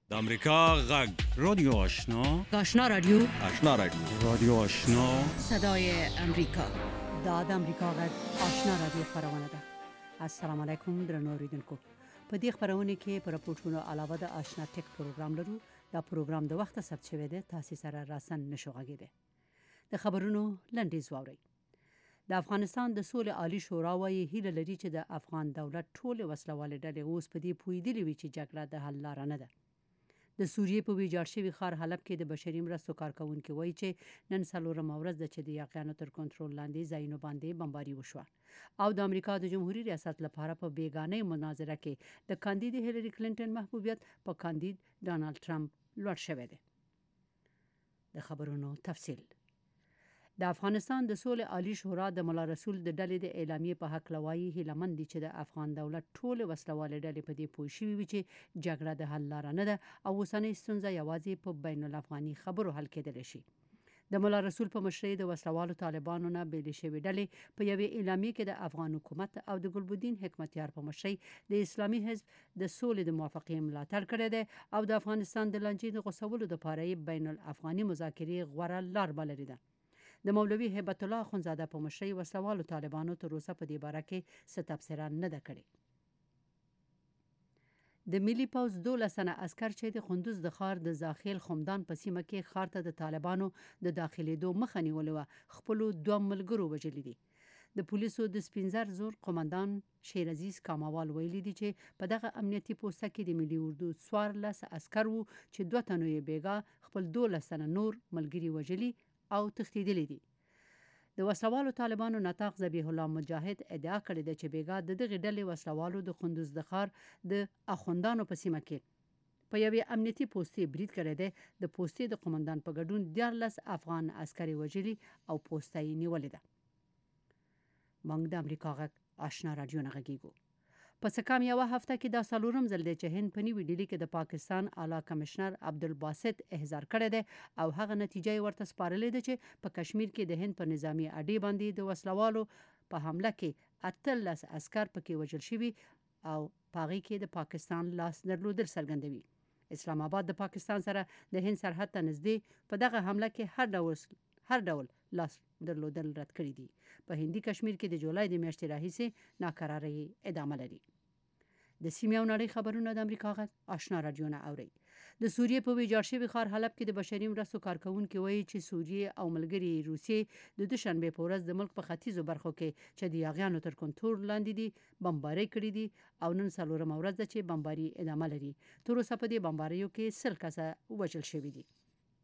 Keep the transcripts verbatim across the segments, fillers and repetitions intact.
د امریکا غږ رادیو آشنا آشنا رادیو آشنا رادیو رادیو آشنا صدای امریکا دا د امریکا غږ آشنا رادیو خبرونه ده. السلام علیکم درنو اوریدونکو. په دې خبرونه کې پر راپورټونو علاوه د آشنا ټیک پروګرام لرو. دا پروګرام د وخت ثبت شوی دی، تاسو سره راسن نشو غږیده. د خبرونو لنډیز واورئ. د افغانستان د سولې عالی شورا وايي هیله لري چې د افغان دولت ټول وسلواله ډلې اوس په دې پویدلې وي چې جګړه د حل لار نه ده. د سوریې په ویجاړ شوي ښار حلب کې د بشري مرستو کارکونکو وایي چې نن څلورمه ورځ ده چې د یاغیانو تر کنټرول لاندې ځایونو باندې بمباري وشوه او د امریکا د جمهوریت ریاست لپاره په بیګانه مناظره کې د کاندید هیلری کلینټن محبوبیت په کاندید ډانلډ ټرمپ لوړ شوی دی. د خبرونو تفصیل. د افغانستان د سولې عالی شورا د مولا رسول د ډلې د اعلامیې په حق لوایي هیلمن دي چې د افغان دولت ټول وسلواله ډلې په دې پوه شوي وي چې جګړه د حل لار نه ده او اوسنۍ ستونزه یوازې په بین الافغاني خبرو حل کېدلی شي. د مولا رسول په مشرۍ د وسلوالو طالبانو نه بیلې شوې ډلې په یوې اعلامیې کې د افغان حکومت او د ګلبدین حکمتیار په مشرۍ د اسلامي حزب د سولې د موافقې ملاتړ کړی دی او د افغانستان د لانجې د غوڅولو لپاره بین الافغاني مذاکرې غوره لار بللې ده. د مولوي هیبت الله اخونزاده په مشرۍ وسلوالو طالبانو تر اوسه په دې باره کې څه تبصره نه ده کړې. د ملي پوځ دولس تنه عسکر چې د قندوز د ښار د زاخیل خمدان په سیمه کې ښار ته د طالبانو د داخلېدو مخه نیولې وه، خپلو دوه ملګرو وژلي دي. د پولیسو د سپینزر زور قومندان شیر عزیز کاموال ویلي دي چې په دغه امنیتي پوسټه کې د ملي اردو څوارلس عسکر وو چې دوه تنو یې بیګا خپل دولس تنه نور ملګري وژلي او تښتېدلي دي. د وسلوالو طالبانو نطاق ذبیح الله مجاهد ادعا کړې ده چې بیګا د دغه ډلې وسلوالو د قندوز د ښار د اخوندانو په سیمه کې په یوې امنیتي پوستې برید کړی دی. د پوستې د قومندان په ګډون دیارلس افغان عسکر وژلي او پوسته یې نیولې ده. موږ د امریکا غږ آشنا رادیو نه غږیږو. په څه کم یوه هفته کې دا څلورم ځل دی چې هند په نوې ډیلي کې د پاکستان اعلی کمشنر عبدالباسط احضار کړی دی او هغه نتیجه یې ورته سپارلې ده چې په کشمیر کې د هند په نظامی اډې باندې د وسلوالو په حمله کې اتلس عسکر پکې وژل شوي او په هغې کې د پاکستان لاس درلودل څرګندوي. اسلام آباد د پاکستان سره د هند سرحد ته نږدې په دغه حمله کې هر ډول هر ډول لاس درلودل رد کړي دي. په هندي کشمیر کې د جولای د میاشتې راهیسې ناکراري ادامه لري. د سیمې او نړۍ خبرونه د امریکا غږ آشنا رادیو نه اوري. د سوریې په ویجاړ شوي ښار حلب کې د بشري مرستو کارکونکو وایي چې سوریې او ملګري روسیې د دوشنبې په ورځ د ملک په ختیځو برخو کې چې د یاغیانو تر کنټرول لاندې دي بمبارۍ کړي دي او نن څلورمه ورځ ده چې بمباري ادامه لري. تر اوسه په دې بمباریو کې سل کسه وژل شوي دي.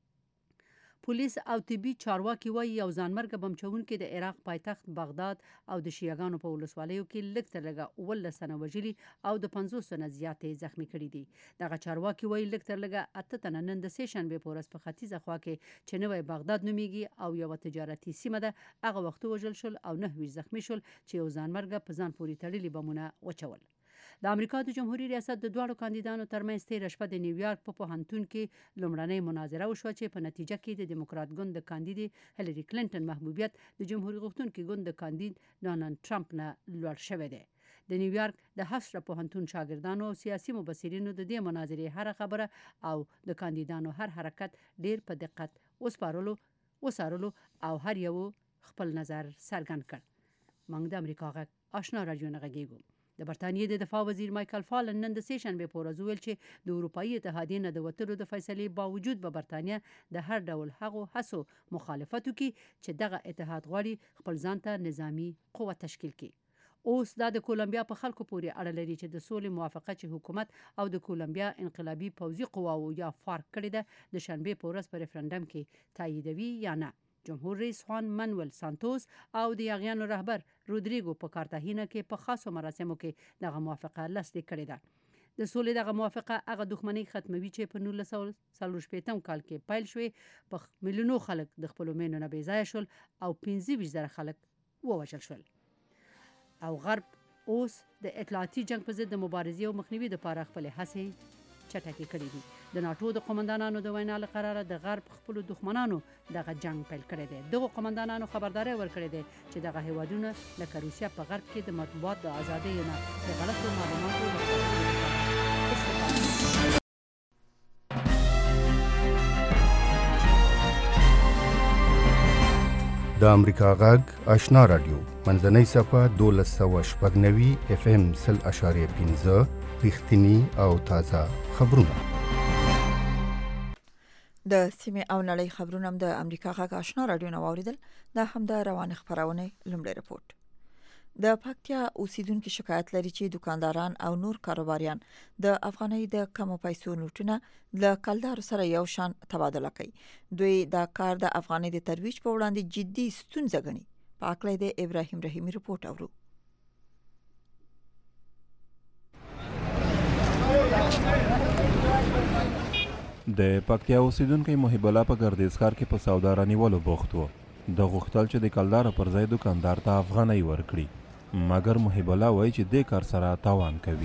پولیس او طبي چارواکي وایي یو ځانمرګه بم چلوونکي د عراق پایتخت بغداد او د شیعاګانو په ولسوالیو کې لږ تر لږه اوولس تنه وژلي او د پنځوس تنه زیاتې زخمي کړي دي. دغه چارواکي وایي لږ تر لږه اته تنه نن د سې شنبې په ورځ په ختیځه خوا کې چې نوی بغداد نومیږي او یوه تجارتي سیمه ده هغه وخت وژل شول او نهه ویشت زخمي شول چې یو ځانمرګه په ځان پورې تړلي بمونه وچول. د امریکا د جمهوریت ریاست د دواړو کاندیدانو ترمنځ تېره شپه د نیویارک په پوهنتون کې لومړنۍ مناظره وشوه چې په نتیجه کې د دیموکرات ګوند د کاندید هیلری کلینټن محبوبیت د جمهوریت غوښتونکي ګوند د کاندید ډانلډ ټرمپ نه لوړ شوی دی. د نیویارک د هفسره پوهنتون شاګردانو او سیاسي مبصرینو د دې مناظرې هر خبره او د کاندیدانو هر حرکت ډیر په دقت وسپارلو وسارلو او هر یو خپل نظر څرګند کړ. موږ د امریکا غږ آشنا رادیو نه غږیږو. د برتانیې د دفاع وزیر مایکل فالن نن د سې شنبې په ورځ وویل چې د اروپایي اتحادیې نه د وتلو د فیصلې باوجود به برتانیه د هر ډول هغو هڅو مخالفت وکړي چې دغه اتحاد غواړي خپل ځان ته نظامی قوت تشکیل کړي. اوس دا د کولمبیا په خلکو پورې اړه لري چې د سولې موافقه چې حکومت او د کولمبیا انقلابي پوځي قواو یا فارک کړې ده د شنبې په ورځ په ریفرنډم کې تاییدوي یا نه. جمهور رئیس خوان منویل سانتوس او د یاغیانو رهبر رودریګو په کارتاهینا کې په خاصو مراسمو کې دغه موافقه لاسلیک کړې ده. د سولې دغه موافقه هغه دښمنۍ ختموي چې په نولس سوه څلور شپېتم کال کې پیل شوې. په میلیونو خلک د خپلو مینو نه بې ځایه شول او پنځه ویشت زره خلک ووژل شول. او غرب اوس د اطلاعاتي جنگ په ضد د مبارزې او مخنیوي لپاره خپلې هڅې چټکې کړې دي. د ناټو د قومندانانو د وینا له قراره د غرب خپلو دښمنانو دغه جنگ پیل کړی دی. دغه قومندانانو خبرداری ورکړې ده چې دغه هیوادونه لکه روسیه په غرب کې د مطبوعات د ازادۍ نه د غلطو معلوماتو لپاره استفاده د امریکا غږ آشنا رادیو منځنۍ صفحه دولس سوه شپږ نوي اف ام سل اشاریه پنځه رښتیني او تازه خبرونه. د سیمې او نړۍ خبرونه هم د امریکا غږ آشنا رادیو نو اوریدل. دا هم د روان خبرونه لومړی رپورت. د پکتیا اوسیدونکو شکایت لري چې دکانداران او نور کاروباریان د افغانۍ د کمو پیسو نوټونه له کلدارو سره یو شان تبادله کوي. دوی دا کار د افغانۍ د ترویج په وړاندې جدي ستونزه ګڼي. په اکله د ابراهیم رحیمی رپورت اورو. د پکتیا اوسیدونکو محب الله په ګردیزکار کې په سوداراني ولو بوخت و. د غوښتل چې د کلدار پر ځای دکاندار ته افغانۍ ورکړي، مګر محب الله وایي چې دې کار سره تاوان کوي.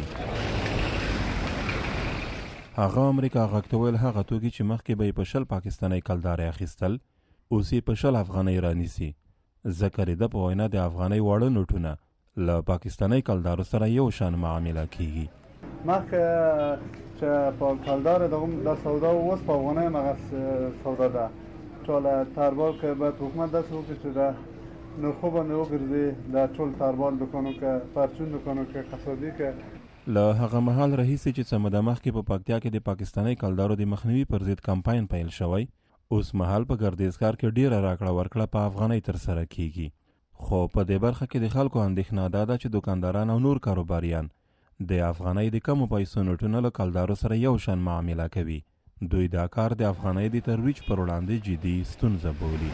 هغه امریکا غږ ته ویل هغه توکي چې مخکې به یې په شل پاکستاني کلدارې اخیستل اوس یې په شل افغانۍ رانیسي. ځکه د په وینا د افغانۍ واړه نوټونه له پاکستاني کلدارو سره یو شان معامله کیږي. مخکې چې په کلدار د سودا اوس په افغانۍ مغه سودا ده ټول تاربال که باید حکومت داسې وکړي چې د نرخو باندې وګرځي د ټول تاربال دکانو که پرچون دکانو که قصابي که. له هغه مهال راهیسې چې څه موده مخکې په پکتیا کې د پاکستاني کلدارو د مخنیوي پر ضد کمپاین پیل شوی، اوس مهال په ګردیزکار کې ډیره راکړه ورکړه په افغانۍ ترسره کیږي. خو په دې برخه کې د خلکو اندېښنه دا ده چې دکانداران او نور کاروباریان د افغانۍ د کمو پیسو نوټونه له کلدارو سره یو شان معامله کوي. دوی دا کار د افغانۍ د ترویج پر وړاندې جدي ستونزه بولي.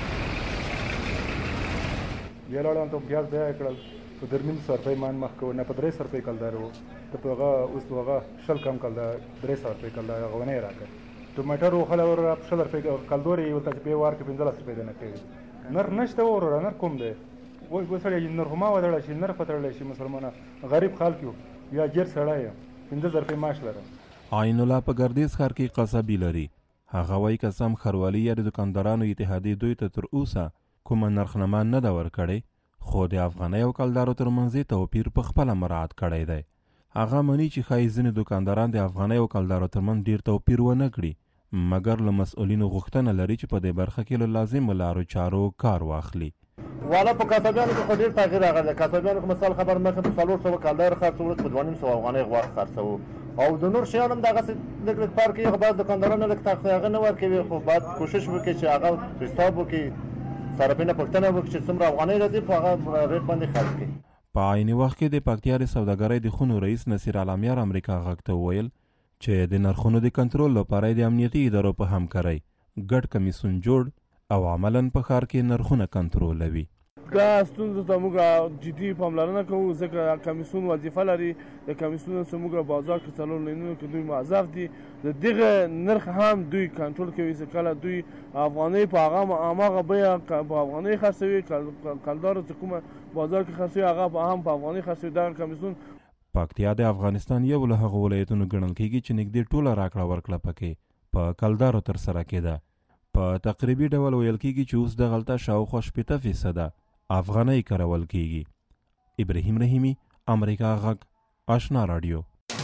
بیا لاړم ته پیاز بیا یې کړل په در نیم سوه روپۍ مان مخکې و نه په درې سوه روپۍ کلدار و ته په هغه اوس په هغه شل کم کلدار درې سوه روپۍ کلدار هغه ونه یې راکړ. ټوماټر وخله ور په شل روپۍ کلدور یې ورته چې پې ورکړې پنځلس روپۍ دی نه کوي. نر نشته وروره نر کوم دی وایي اوس سړی نر خو ما وتړلی شي نر فتړلی شي مسلمانه غریب خلک یو یا جیر سړی یم پنځه زره روپۍ معاش لرم. عین الله په ګردیزکار کې قصابي لري. هغه وایي که سم ښاروالي یا د دکاندارانو اتحادیې دوی ته تر اوسه کومه نرخنامه نه ده ورکړې، خو د افغانۍ او کلدارو ترمنځ توپیر په خپله مراعات کړی دی. هغه مني چې ښایي ځینې دکانداران د افغانۍ او کلدارو ترمنځ ډیر توپیر ونه کړي، مګر له مسؤلینو غوښتنه لري چې په دې برخه کې له لازمو لارو چارو کار واخلي. والا په کاسابیانو کې خو ډېر تغییر راغلی. کاسابیانو کې مثال خبر مخکې په څلور سوه کلدار خرڅو وروسته په دوه نیم سوه افغانۍ غوښه خرڅوو او د نور شیان هم دغسې لږ لږ فرق کوي. خو بعض دکاندارانو لږ هغه نه ورکوي، خو باید کوشش وکړي چې هغه حساب وکړي، صارفینه پوښتنه وکړي چې څومره افغانۍ راځي په هغه ریټ باندې خرڅ کړي. په عین وخت کې د پکتیا د سوداګرۍ د خونو رئیس نصیر علامیار امریکا غږ ته وویل چې د نرخونو د کنټرول لپاره د امنیتي ادارو په همکارۍ ګډ کمیسیون جوړ او عملاً په ښار کې نرخونه کنټرولوي. دا ستونزو ته موږ جدي پاملرنه کوو ځکه کمیسیون وظیفه لري. د کمیسیون څخه موږ بازار کې څلور لینونو کې دوی موظف دي، د دغه نرخ هم دوی کنټرول کوي چې کله دوی افغانۍ په هغه هماغه بیه په افغانۍ خرڅوي، کلدار چې کومه بازار کې خرڅوي هغه هم په افغانۍ خرڅوي. دغه کمیسیون پکتیا د افغانستان یو له هغو ولایتونو ګڼل کیږي چې نږدې ټوله راکړه ورکړه پکې په کلدارو ترسره کېده. په تقریبي ډول ویل کیږي چې اوس دغلته شاوخوا شپېته فیصده افغانۍ کارول کیږي. ابراهیم رحیمی، امریکا غږ آشنا رادیو.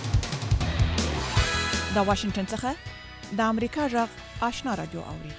د واشنگټن څخه د امریکا غږ آشنا رادیو اوري.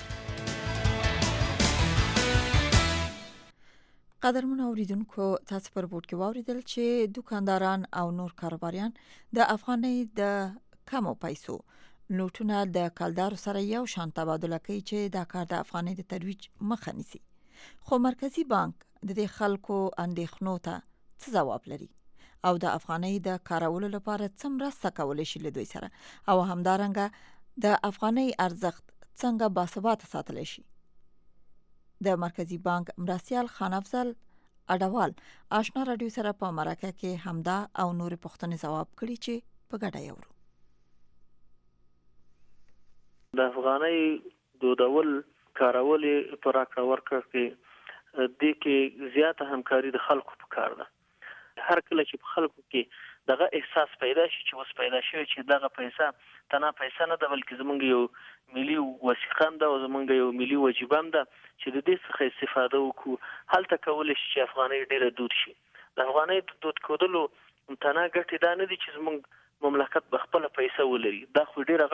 قدرمن اوریدونکو تاسو پر بورډ کې واوریدل چې دکانداران او نور کاروباریان د افغانۍ د کمو پیسو نوټونه د کلدارو سره یو شان تبادله کوي چې دا کار د افغانۍ د ترویج مخه نیسي. خو مرکزی بانک د دې خلکو اندېښنو ته څه ځواب لري او د افغانۍ د کارولو لپاره څه مرسته کولی شي له دوی سره او همدارنګه د افغانۍ ارزښت څنګه باثباته ساتلی شي. د مرکزی بانک مرستیال خان افضل اډوال آشنا رادیو سره په مرکه کې همدا او نور پوښتنې ځواب کړي چې په ګډه یورو. د افغانۍ دودول کارول په راکړه ورکړه کې د کې زیاته همکاري د خلکو په کار ده. هر کله چې په خلکو کې دغه احساس پیدا شي چې اوس پیدا شوی چې دغه پیسې تنه پیسې نه ده بلکې زمونږ یو ملي وثیقه ده او زمونږ یو ملي وجیبه ده چې د دې څخه استفاده وکړو، هلته کولی شي چې افغانۍ ډیره دود شي. د افغانۍ د دود کېدلو تنه ګټې دا نه دي چې زمونږ مملکت به خپله پیسې ولري، دا خو ډیره